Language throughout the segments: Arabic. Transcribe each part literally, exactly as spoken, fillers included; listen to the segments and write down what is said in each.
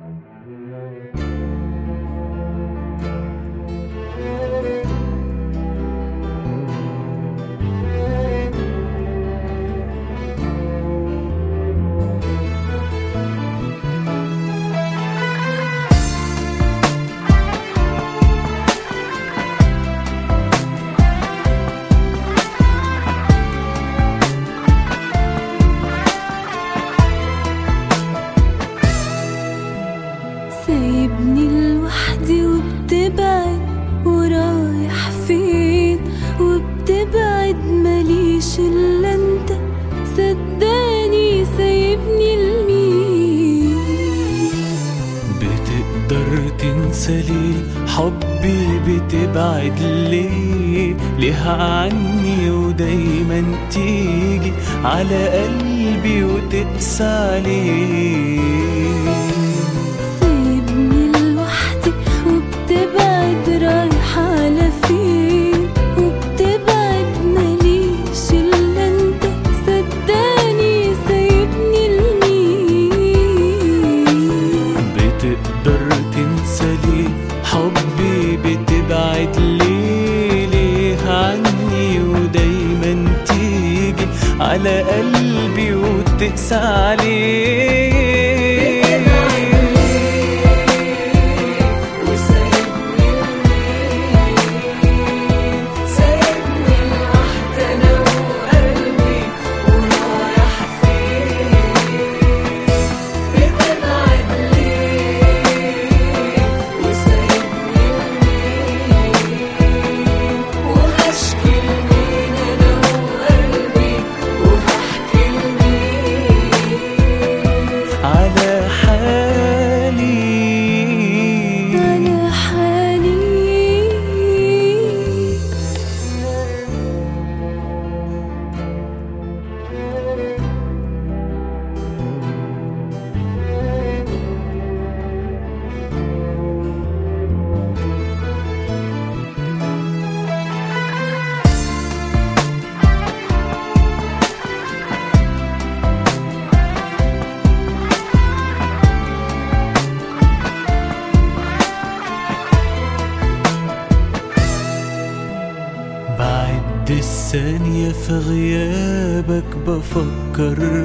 سايبني لوحدي وبتبعد ورايح فين، وبتبعد ماليش الا انت، صدقني سايبني لمين؟ بتقدر تنسى ليه حبي؟ بتبعد ليه؟ ليه عني ودايما تيجي على قلبي وتقسى عليه؟ حبي بتبعد ليه؟ ليه عني ودايما تيجي على قلبي وتقسى عليه؟ بعد الثانية في غيابك بفكر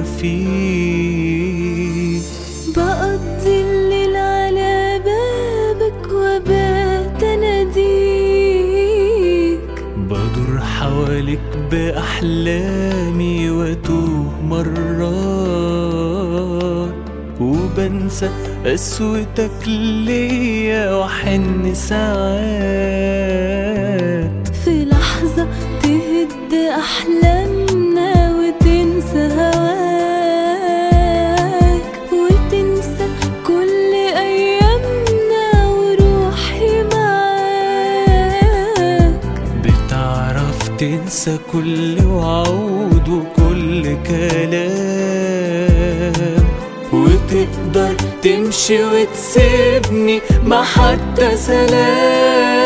فيك، بقضي الليل على بابك وبات اناديك، بدور حواليك بأحلامي واتوه مرات، وبنسى قسوتك ليا واحن ساعات. في لحظة تهد أحلامنا وتنسى هواك، وتنسى كل أيامنا وروحي معاك. بتعرف تنسى كل وعود وكل كلام، وتقدر تمشي وتسيبني مع حتى سلام.